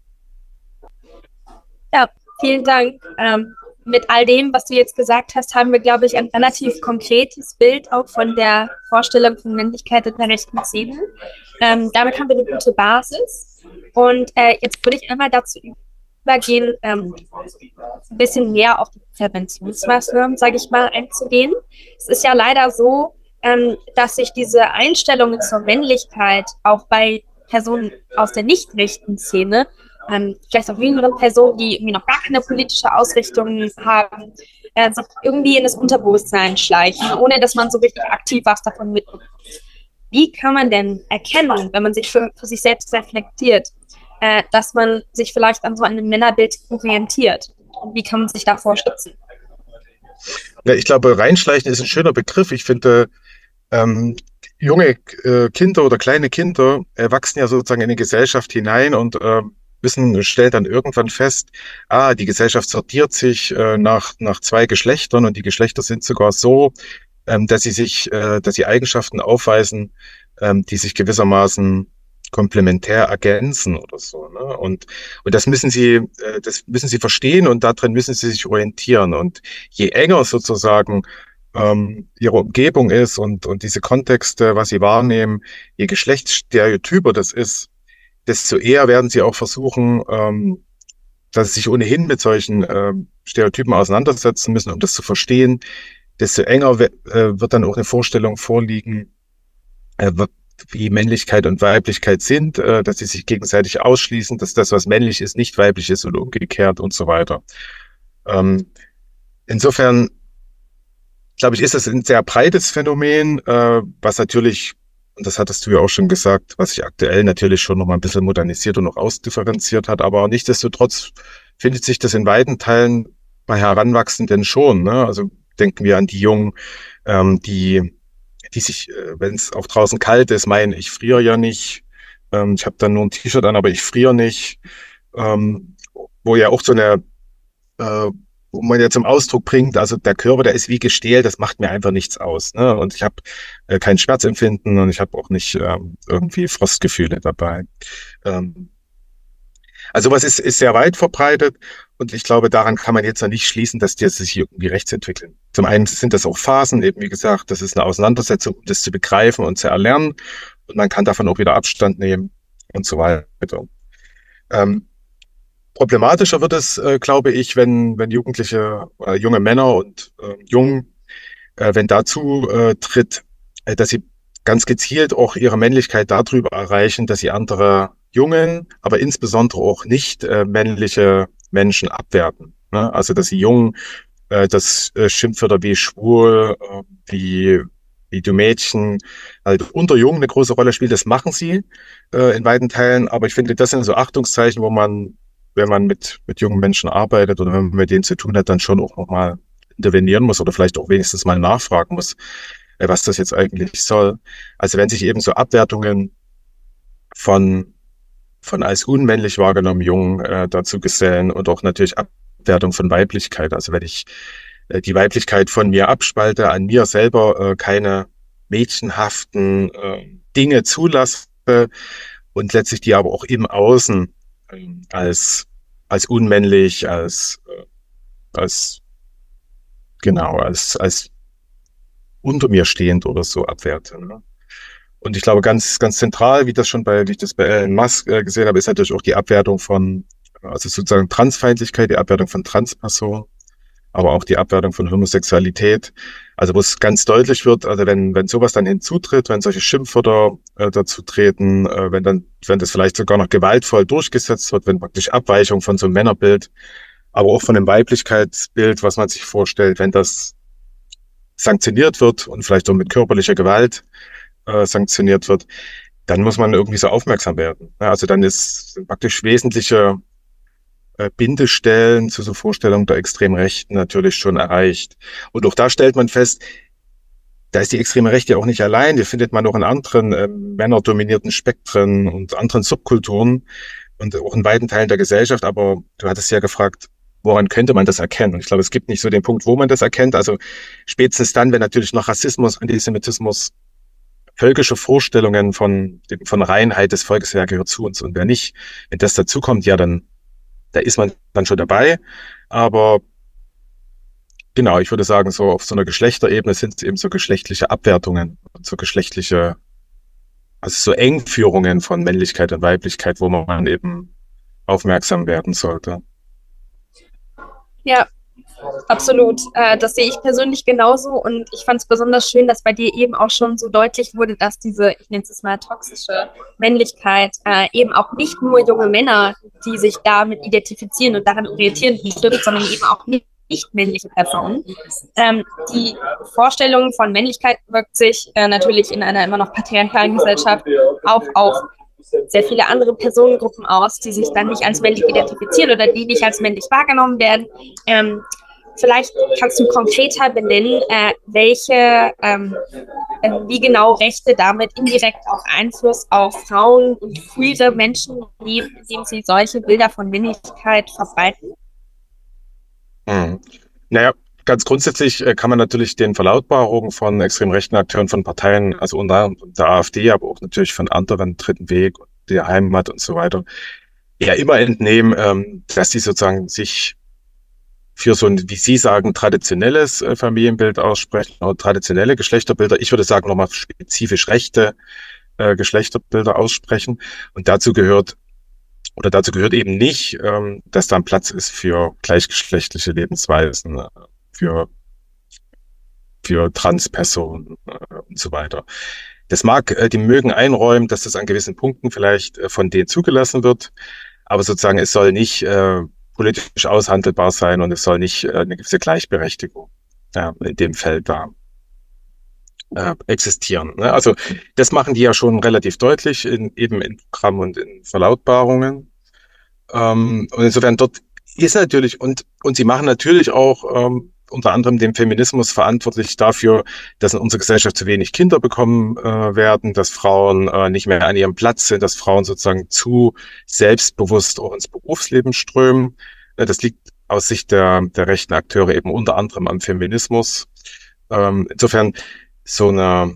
Ja, vielen Dank. Ähm Mit all dem, was du jetzt gesagt hast, haben wir, glaube ich, ein relativ konkretes Bild auch von der Vorstellung von Männlichkeit in der rechten Szene. Ähm, damit haben wir eine gute Basis. Und äh, jetzt würde ich einmal dazu übergehen, ähm, ein bisschen mehr auf die Präventionsmaßnahmen, sage ich mal, einzugehen. Es ist ja leider so, ähm, dass sich diese Einstellungen zur Männlichkeit auch bei Personen aus der nicht rechten Szene, Ähm, vielleicht auch jüngeren Personen, die irgendwie noch gar keine politische Ausrichtung haben, äh, sich irgendwie in das Unterbewusstsein schleichen, ohne dass man so richtig aktiv was davon mitbekommt. Wie kann man denn erkennen, wenn man sich für, für sich selbst reflektiert, äh, dass man sich vielleicht an so einem Männerbild orientiert? Und wie kann man sich davor schützen? Ja, ich glaube, reinschleichen ist ein schöner Begriff. Ich finde, ähm, junge äh, Kinder oder kleine Kinder äh, wachsen ja sozusagen in die Gesellschaft hinein und äh, wissen, stellt dann irgendwann fest, ah, die Gesellschaft sortiert sich äh, nach, nach zwei Geschlechtern und die Geschlechter sind sogar so, ähm, dass sie sich, äh, dass sie Eigenschaften aufweisen, ähm, die sich gewissermaßen komplementär ergänzen oder so, ne? Und, und das müssen sie, äh, das müssen sie verstehen und darin müssen sie sich orientieren. Und je enger sozusagen ähm, ihre Umgebung ist und, und diese Kontexte, was sie wahrnehmen, je geschlechtsstereotyper das ist, desto eher werden sie auch versuchen, ähm, dass sie sich ohnehin mit solchen ähm, Stereotypen auseinandersetzen müssen, um das zu verstehen. Desto enger we- äh, wird dann auch eine Vorstellung vorliegen, äh, wie Männlichkeit und Weiblichkeit sind, äh, dass sie sich gegenseitig ausschließen, dass das, was männlich ist, nicht weiblich ist oder umgekehrt und so weiter. Ähm, insofern, glaube ich, ist das ein sehr breites Phänomen, äh, was natürlich, und das hattest du ja auch schon gesagt, was sich aktuell natürlich schon noch mal ein bisschen modernisiert und noch ausdifferenziert hat, aber nichtsdestotrotz findet sich das in weiten Teilen bei Heranwachsenden schon, ne? Also denken wir an die Jungen, ähm, die, die sich, äh, wenn es auch draußen kalt ist, meinen, ich friere ja nicht, ähm, ich habe dann nur ein T-Shirt an, aber ich friere nicht, ähm, wo ja auch so eine, äh, wo man ja zum Ausdruck bringt, also der Körper, der ist wie gestählt, das macht mir einfach nichts aus, ne? Und ich habe äh, kein Schmerzempfinden und ich habe auch nicht ähm, irgendwie Frostgefühle dabei. Ähm, also was ist, ist sehr weit verbreitet und ich glaube, daran kann man jetzt noch nicht schließen, dass die sich irgendwie rechts entwickeln. Zum einen sind das auch Phasen, eben wie gesagt, das ist eine Auseinandersetzung, um das zu begreifen und zu erlernen und man kann davon auch wieder Abstand nehmen und so weiter. Ähm, Problematischer wird es, äh, glaube ich, wenn, wenn Jugendliche, äh, junge Männer und äh, Jungen, äh, wenn dazu äh, tritt, äh, dass sie ganz gezielt auch ihre Männlichkeit darüber erreichen, dass sie andere Jungen, aber insbesondere auch nicht äh, männliche Menschen abwerten. Ne? Also, dass die Jungen äh, das äh, Schimpfwörter wie schwul, äh, wie, wie du Mädchen, halt unter Jungen eine große Rolle spielt. Das machen sie äh, in weiten Teilen. Aber ich finde, das sind so Achtungszeichen, wo man, wenn man mit, mit jungen Menschen arbeitet oder wenn man mit denen zu tun hat, dann schon auch nochmal intervenieren muss oder vielleicht auch wenigstens mal nachfragen muss, äh, was das jetzt eigentlich soll. Also wenn sich eben so Abwertungen von, von als unmännlich wahrgenommen Jungen äh, dazu gesellen und auch natürlich Abwertung von Weiblichkeit. Also wenn ich äh, die Weiblichkeit von mir abspalte, an mir selber äh, keine mädchenhaften äh, Dinge zulasse und letztlich die aber auch im Außen äh, als, als unmännlich, als, äh, als genau, als, als unter mir stehend oder so abwerte. Ne? Und ich glaube, ganz, ganz zentral, wie das schon bei, wie ich das bei Elon Musk äh, gesehen habe, ist natürlich auch die Abwertung von, also sozusagen Transfeindlichkeit, die Abwertung von Transpersonen, aber auch die Abwertung von Homosexualität. Also wo es ganz deutlich wird, also wenn, wenn sowas dann hinzutritt, wenn solche Schimpfwörter äh, dazu treten, äh, wenn dann, wenn das vielleicht sogar noch gewaltvoll durchgesetzt wird, wenn praktisch Abweichung von so einem Männerbild, aber auch von dem Weiblichkeitsbild, was man sich vorstellt, wenn das sanktioniert wird und vielleicht auch mit körperlicher Gewalt äh, sanktioniert wird, dann muss man irgendwie so aufmerksam werden. Ja, also dann ist sind praktisch wesentliche äh, Bindestellen zu so Vorstellungen der extremen Rechten natürlich schon erreicht. Und auch da stellt man fest, da ist die extreme Rechte auch nicht allein. Die findet man auch in anderen äh, männerdominierten Spektren und anderen Subkulturen und auch in weiten Teilen der Gesellschaft. Aber du hattest ja gefragt, woran könnte man das erkennen? Und ich glaube, es gibt nicht so den Punkt, wo man das erkennt. Also spätestens dann, wenn natürlich noch Rassismus, Antisemitismus, völkische Vorstellungen von, von Reinheit des Volkes, wer gehört zu uns und wer nicht, wenn das dazukommt, ja, dann, da ist man dann schon dabei. Aber genau, ich würde sagen, so auf so einer Geschlechterebene sind es eben so geschlechtliche Abwertungen und so geschlechtliche, also so Engführungen von Männlichkeit und Weiblichkeit, wo man eben aufmerksam werden sollte. Ja, absolut. Äh, das sehe ich persönlich genauso und ich fand es besonders schön, dass bei dir eben auch schon so deutlich wurde, dass diese, ich nenne es mal toxische Männlichkeit, äh, eben auch nicht nur junge Männer, die sich damit identifizieren und daran orientieren, betrifft, sondern eben auch nicht, nicht männliche Personen. Ähm, die Vorstellung von Männlichkeit wirkt sich äh, natürlich in einer immer noch patriarchalen Gesellschaft auch auf sehr viele andere Personengruppen aus, die sich dann nicht als männlich identifizieren oder die nicht als männlich wahrgenommen werden. Ähm, vielleicht kannst du konkreter benennen, äh, welche, ähm, äh, wie genau Rechte damit indirekt auch Einfluss auf Frauen und queere Menschen nehmen, indem sie solche Bilder von Männlichkeit verbreiten? Hm. Naja, ganz grundsätzlich äh, kann man natürlich den Verlautbarungen von extrem rechten Akteuren von Parteien, also unter anderem der AfD, aber auch natürlich von anderen, Dritten Weg, der Heimat und so weiter, ja immer entnehmen, ähm, dass die sozusagen sich für so ein, wie Sie sagen, traditionelles äh, Familienbild aussprechen oder traditionelle Geschlechterbilder. Ich würde sagen, nochmal spezifisch rechte äh, Geschlechterbilder aussprechen. Und dazu gehört oder dazu gehört eben nicht, ähm, dass da ein Platz ist für gleichgeschlechtliche Lebensweisen, äh, für für Transpersonen äh, und so weiter. Das mag, äh, die mögen einräumen, dass das an gewissen Punkten vielleicht äh, von denen zugelassen wird, aber sozusagen es soll nicht äh, politisch aushandelbar sein und es soll nicht äh, eine gewisse Gleichberechtigung ja, in dem Feld da äh, existieren. Ne? Also das machen die ja schon relativ deutlich, in, eben in Programmen und in Verlautbarungen. Ähm, und insofern dort ist natürlich, und, und sie machen natürlich auch ähm, unter anderem den Feminismus verantwortlich dafür, dass in unserer Gesellschaft zu wenig Kinder bekommen äh, werden, dass Frauen äh, nicht mehr an ihrem Platz sind, dass Frauen sozusagen zu selbstbewusst auch ins Berufsleben strömen. Äh, das liegt aus Sicht der, der rechten Akteure eben unter anderem am Feminismus. Ähm, insofern so eine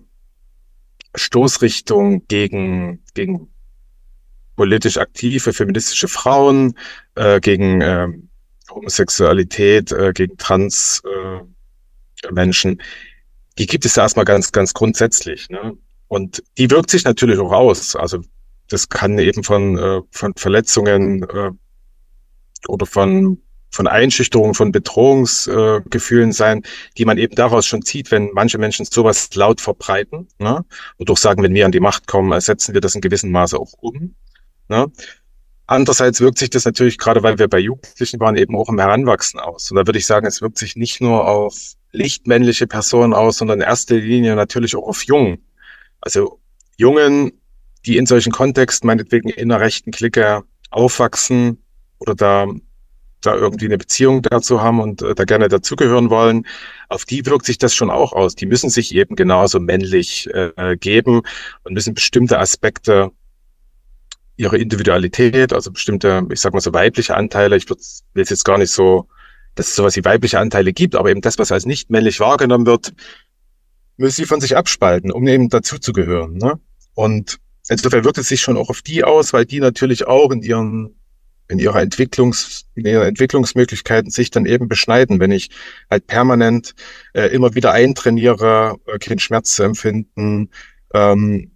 Stoßrichtung gegen, gegen politisch aktive feministische Frauen, äh, gegen äh, Homosexualität, äh, gegen Trans äh, Menschen, die gibt es ja erstmal ganz, ganz grundsätzlich. Ne? Und die wirkt sich natürlich auch aus. Also das kann eben von, äh, von Verletzungen äh, oder von, von Einschüchterungen, von Bedrohungsgefühlen äh, sein, die man eben daraus schon zieht, wenn manche Menschen sowas laut verbreiten, ne? Und auch sagen, wenn wir an die Macht kommen, setzen wir das in gewissem Maße auch um. Ne? Andererseits wirkt sich das natürlich, gerade weil wir bei Jugendlichen waren, eben auch im Heranwachsen aus. Und da würde ich sagen, es wirkt sich nicht nur auf lichtmännliche Personen aus, sondern in erster Linie natürlich auch auf Jungen. Also Jungen, die in solchen Kontexten, meinetwegen in einer rechten Clique aufwachsen oder da, da irgendwie eine Beziehung dazu haben und äh, da gerne dazugehören wollen, auf die wirkt sich das schon auch aus. Die müssen sich eben genauso männlich äh, geben und müssen bestimmte Aspekte ihre Individualität, also bestimmte, ich sag mal so weibliche Anteile, ich will es jetzt gar nicht so, dass es sowas wie weibliche Anteile gibt, aber eben das, was als nicht männlich wahrgenommen wird, müssen sie von sich abspalten, um eben dazuzugehören. Ne? Und insofern wirkt es sich schon auch auf die aus, weil die natürlich auch in ihren, in ihrer Entwicklungs, in ihren Entwicklungsmöglichkeiten sich dann eben beschneiden. Wenn ich halt permanent äh, immer wieder eintrainiere, äh, keinen Schmerz zu empfinden, ähm,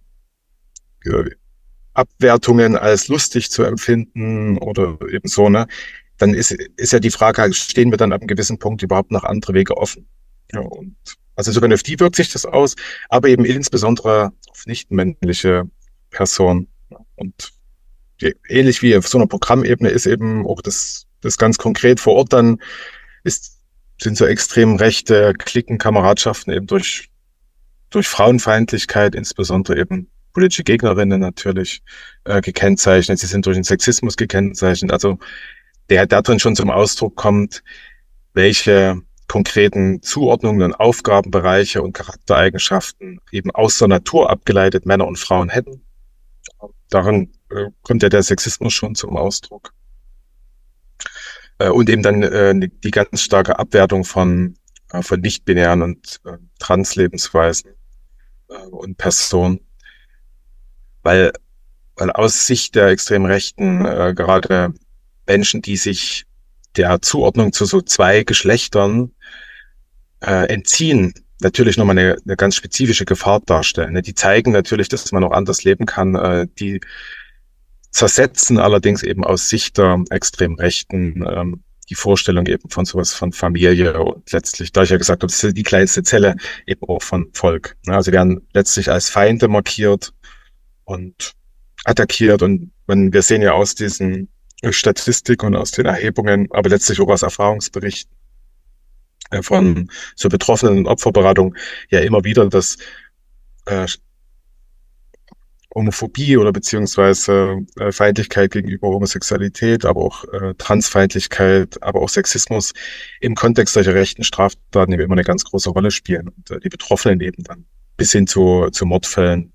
Abwertungen als lustig zu empfinden oder eben so, ne, dann ist, ist ja die Frage, stehen wir dann ab einem gewissen Punkt überhaupt noch andere Wege offen? Ja, und also sogar auf die wirkt sich das aus, aber eben insbesondere auf nicht-männliche Personen. Und die, ähnlich wie auf so einer Programmebene ist eben auch das, das ganz konkret vor Ort dann, ist, sind so extrem rechte Cliquen-Kameradschaften eben durch, durch Frauenfeindlichkeit, insbesondere eben politische Gegnerinnen natürlich äh, gekennzeichnet. Sie sind durch den Sexismus gekennzeichnet. Also der darin schon zum Ausdruck kommt, welche konkreten Zuordnungen und Aufgabenbereiche und Charaktereigenschaften eben aus der Natur abgeleitet Männer und Frauen hätten. Darin äh, kommt ja der Sexismus schon zum Ausdruck. Äh, und eben dann äh, die ganz starke Abwertung von, äh, von nicht-binären und äh, Translebensweisen äh, und Personen. Weil, weil aus Sicht der extrem Rechten äh, gerade Menschen, die sich der Zuordnung zu so zwei Geschlechtern äh, entziehen, natürlich nochmal eine, eine ganz spezifische Gefahr darstellen. Ne? Die zeigen natürlich, dass man auch anders leben kann. Äh, die zersetzen allerdings eben aus Sicht der extrem Rechten ähm, die Vorstellung eben von sowas von Familie und letztlich, da ich ja gesagt habe, das ist die kleinste Zelle eben auch von Volk. Ne? Also werden letztlich als Feinde markiert und attackiert und man, wir sehen ja aus diesen Statistiken und aus den Erhebungen, aber letztlich auch aus Erfahrungsberichten äh, von so Betroffenen und Opferberatung ja immer wieder, dass äh, Homophobie oder beziehungsweise äh, Feindlichkeit gegenüber Homosexualität, aber auch äh, Transfeindlichkeit, aber auch Sexismus im Kontext solcher rechten Straftaten eben immer eine ganz große Rolle spielen und äh, die Betroffenen eben dann bis hin zu, zu Mordfällen.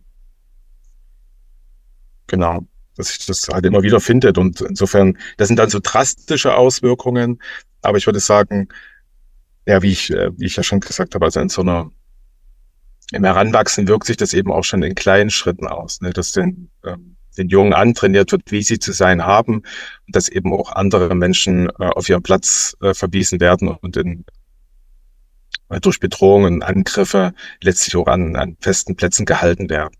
Genau, dass sich das halt immer wieder findet und insofern, das sind dann so drastische Auswirkungen, aber ich würde sagen, ja, wie ich, wie ich ja schon gesagt habe, also in so einer, im Heranwachsen wirkt sich das eben auch schon in kleinen Schritten aus, ne, dass den, ähm, den Jungen antrainiert wird, wie sie zu sein haben und dass eben auch andere Menschen äh, auf ihren Platz äh, verwiesen werden und in, äh, durch Bedrohungen und Angriffe letztlich auch an, an festen Plätzen gehalten werden.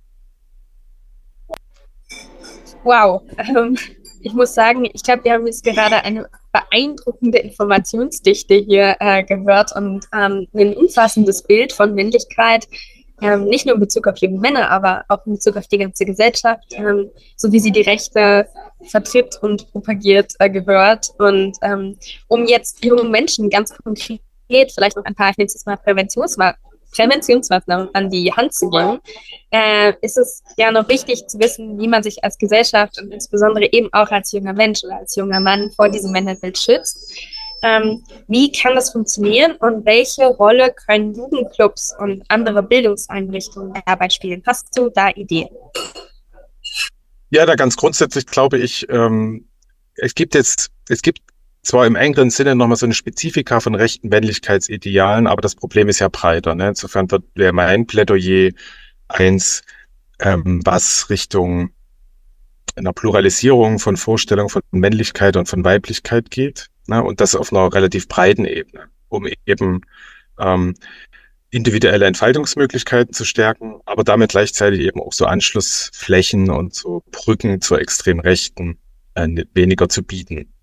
Wow, ähm, ich muss sagen, ich glaube, wir haben jetzt gerade eine beeindruckende Informationsdichte hier äh, gehört und ähm, ein umfassendes Bild von Männlichkeit, ähm, nicht nur in Bezug auf junge Männer, aber auch in Bezug auf die ganze Gesellschaft, ähm, so wie sie die Rechte vertritt und propagiert, äh, gehört. Und ähm, um jetzt jungen Menschen ganz konkret vielleicht noch ein paar, ich nenne es jetzt mal Präventionsmaßnahmen, Präventionsmaßnahmen an die Hand zu gehen, äh, ist es ja noch wichtig zu wissen, wie man sich als Gesellschaft und insbesondere eben auch als junger Mensch oder als junger Mann vor diesem Männerbild schützt. Ähm, wie kann das funktionieren und welche Rolle können Jugendclubs und andere Bildungseinrichtungen dabei spielen? Hast du da Ideen? Ja, da ganz grundsätzlich glaube ich, ähm, es gibt jetzt, es gibt zwar im engeren Sinne nochmal so eine Spezifika von rechten Männlichkeitsidealen, aber das Problem ist ja breiter. Ne? Insofern wäre mein Plädoyer eins, ähm, was Richtung einer Pluralisierung von Vorstellungen von Männlichkeit und von Weiblichkeit geht. Ne? Und das auf einer relativ breiten Ebene, um eben ähm, individuelle Entfaltungsmöglichkeiten zu stärken, aber damit gleichzeitig eben auch so Anschlussflächen und so Brücken zur extrem Rechten äh, weniger zu bieten.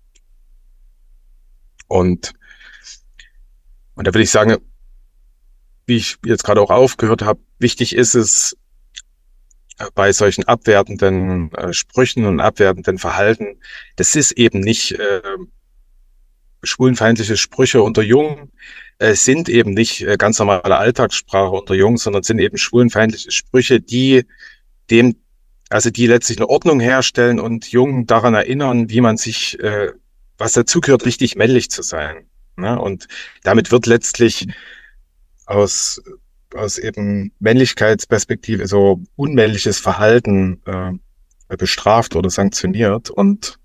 Und, und da würde ich sagen, wie ich jetzt gerade auch aufgehört habe, wichtig ist es, bei solchen abwertenden äh, Sprüchen und abwertenden Verhalten, das ist eben nicht äh, schwulenfeindliche Sprüche unter Jungen, äh, sind eben nicht äh, ganz normale Alltagssprache unter Jungen, sondern sind eben schwulenfeindliche Sprüche, die dem, also die letztlich eine Ordnung herstellen und Jungen daran erinnern, wie man sich, äh, was dazugehört, richtig männlich zu sein. Ne? Und damit wird letztlich aus aus eben Männlichkeitsperspektive so unmännliches Verhalten äh, bestraft oder sanktioniert. Und,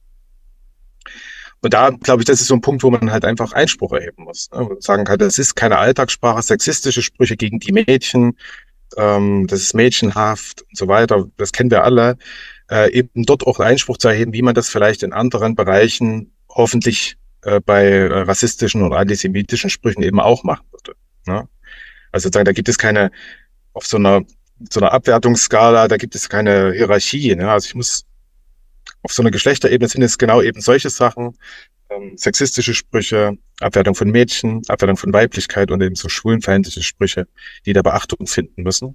und da glaube ich, das ist so ein Punkt, wo man halt einfach Einspruch erheben muss. Ne? Und sagen kann, das ist keine Alltagssprache, sexistische Sprüche gegen die Mädchen, ähm, das ist mädchenhaft und so weiter, das kennen wir alle. Äh, eben dort auch Einspruch zu erheben, wie man das vielleicht in anderen Bereichen hoffentlich äh, bei äh, rassistischen und antisemitischen Sprüchen eben auch machen würde. Ne? Also sozusagen, da gibt es keine, auf so einer, so einer Abwertungsskala, da gibt es keine Hierarchie. Ne? Also ich muss, auf so einer Geschlechterebene sind es genau eben solche Sachen, ähm, sexistische Sprüche, Abwertung von Mädchen, Abwertung von Weiblichkeit und eben so schwulenfeindliche Sprüche, die da Beachtung finden müssen.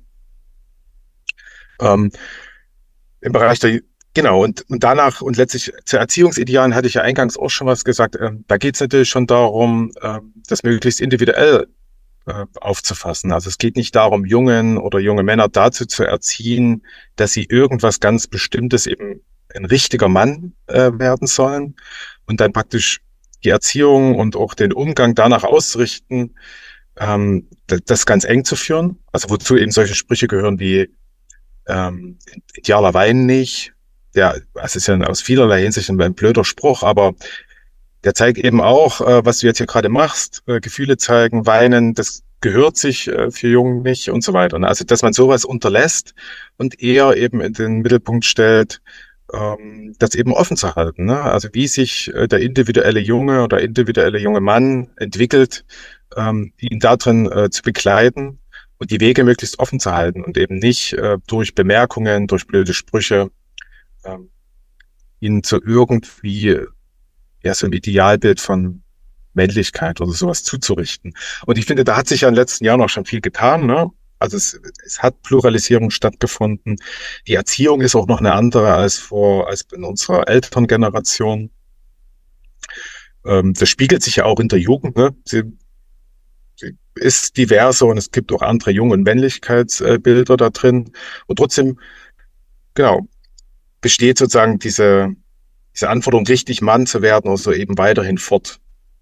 Ähm, Im Bereich der, genau, und, und danach und letztlich zu Erziehungsidealen hatte ich ja eingangs auch schon was gesagt, ähm, da geht es natürlich schon darum, ähm, das möglichst individuell aufzufassen. Also es geht nicht darum, Jungen oder junge Männer dazu zu erziehen, dass sie irgendwas ganz Bestimmtes, eben ein richtiger Mann äh, werden sollen und dann praktisch die Erziehung und auch den Umgang danach auszurichten, ähm, das, das ganz eng zu führen. Also wozu eben solche Sprüche gehören wie ähm, idealer Wein nicht. Der, es ist ja aus vielerlei Hinsicht ein blöder Spruch, aber der zeigt eben auch, äh, was du jetzt hier gerade machst, äh, Gefühle zeigen, weinen, das gehört sich äh, für Jungen nicht und so weiter. Also, dass man sowas unterlässt und eher eben in den Mittelpunkt stellt, ähm, das eben offen zu halten. Ne? Also, wie sich äh, der individuelle Junge oder individuelle junge Mann entwickelt, ähm, ihn darin äh, zu begleiten und die Wege möglichst offen zu halten und eben nicht äh, durch Bemerkungen, durch blöde Sprüche ähm, ihn zu irgendwie ja, so ein Idealbild von Männlichkeit oder sowas zuzurichten. Und ich finde, da hat sich ja in den letzten Jahren auch schon viel getan. Ne? Also es, es hat Pluralisierung stattgefunden. Die Erziehung ist auch noch eine andere als vor, als in unserer Elterngeneration. Ähm, das spiegelt sich ja auch in der Jugend. Ne? Sie, sie ist diverser und es gibt auch andere Jung- und Männlichkeitsbilder da drin. Und trotzdem, genau, besteht sozusagen diese diese Anforderung, richtig Mann zu werden, oder so eben weiterhin fort.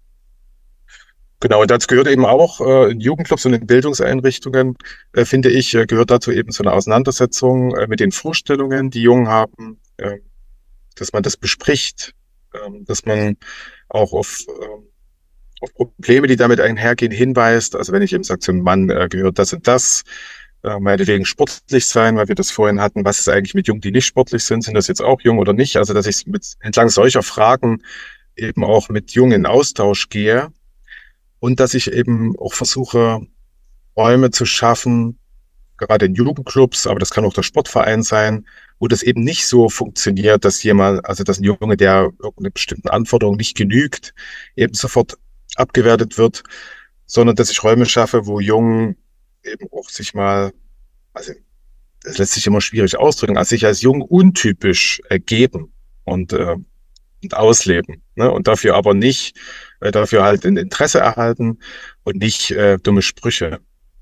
Genau, und dazu gehört eben auch äh, in Jugendclubs und in Bildungseinrichtungen, äh, finde ich, äh, gehört dazu eben so eine Auseinandersetzung äh, mit den Vorstellungen, die Jungen haben, äh, dass man das bespricht, äh, dass man auch auf, äh, auf Probleme, die damit einhergehen, hinweist. Also wenn ich eben sage, zum Mann äh, gehört das und das, äh, meinetwegen sportlich sein, weil wir das vorhin hatten, was ist eigentlich mit Jungen, die nicht sportlich sind, sind das jetzt auch jung oder nicht? Also dass ich mit entlang solcher Fragen eben auch mit Jungen in Austausch gehe und dass ich eben auch versuche, Räume zu schaffen, gerade in Jugendclubs, aber das kann auch der Sportverein sein, wo das eben nicht so funktioniert, dass jemand, also dass ein Junge, der irgendeine bestimmten Anforderung nicht genügt, eben sofort abgewertet wird, sondern dass ich Räume schaffe, wo Jungen eben auch sich mal, also das lässt sich immer schwierig ausdrücken, als sich als jung untypisch ergeben und, äh, und ausleben. Ne? Und dafür aber nicht, äh, dafür halt ein Interesse erhalten und nicht äh, dumme Sprüche.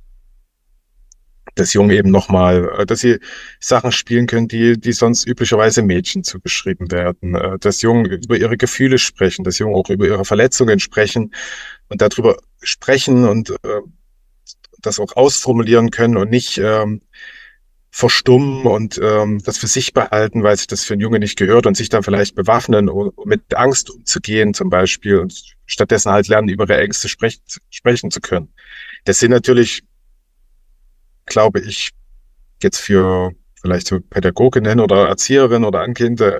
Dass Jungen eben nochmal, äh, dass sie Sachen spielen können, die, die sonst üblicherweise Mädchen zugeschrieben werden. Äh, dass Jungen über ihre Gefühle sprechen, dass Jungen auch über ihre Verletzungen sprechen und darüber sprechen und äh, das auch ausformulieren können und nicht ähm, verstummen und ähm, das für sich behalten, weil sich das für einen Junge nicht gehört und sich dann vielleicht bewaffnen, um mit Angst umzugehen zum Beispiel und stattdessen halt lernen, über ihre Ängste sprech sprechen zu können. Das sind natürlich, glaube ich, jetzt für vielleicht so Pädagoginnen oder Erzieherinnen oder angehende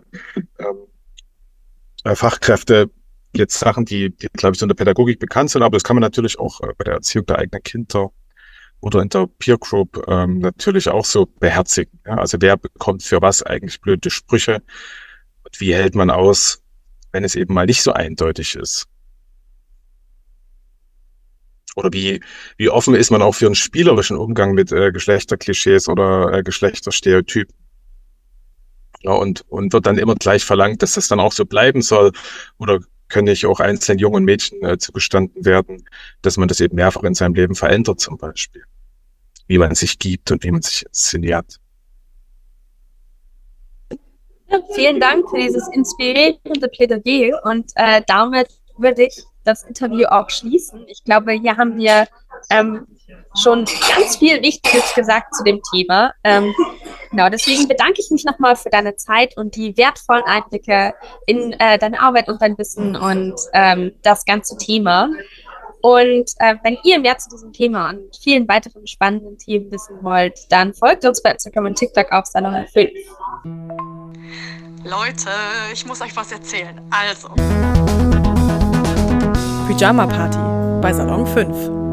ähm, Fachkräfte jetzt Sachen, die, die glaube ich, so in der Pädagogik bekannt sind, aber das kann man natürlich auch äh, bei der Erziehung der eigenen Kinder oder in der Peer Group ähm, natürlich auch so beherzigen. Ja? Also wer bekommt für was eigentlich blöde Sprüche und wie hält man aus, wenn es eben mal nicht so eindeutig ist. Oder wie, wie offen ist man auch für einen spielerischen Umgang mit äh, Geschlechterklischees oder äh, Geschlechterstereotypen? Ja, und, und wird dann immer gleich verlangt, dass das dann auch so bleiben soll? Oder können nicht auch einzelnen Jungen und Mädchen äh, zugestanden werden, dass man das eben mehrfach in seinem Leben verändert zum Beispiel? Wie man sich gibt und wie man sich inszeniert. Ja, vielen Dank für dieses inspirierende Plädoyer und äh, damit würde ich das Interview auch schließen. Ich glaube, hier haben wir ähm, schon ganz viel Wichtiges gesagt zu dem Thema. Ähm, genau, deswegen bedanke ich mich nochmal für deine Zeit und die wertvollen Einblicke in äh, deine Arbeit und dein Wissen und ähm, das ganze Thema. Und äh, wenn ihr mehr zu diesem Thema und vielen weiteren spannenden Themen wissen wollt, dann folgt uns bei Instagram und TikTok auf Salon fünf. Leute, ich muss euch was erzählen. Also. Pyjama Party bei Salon fünf.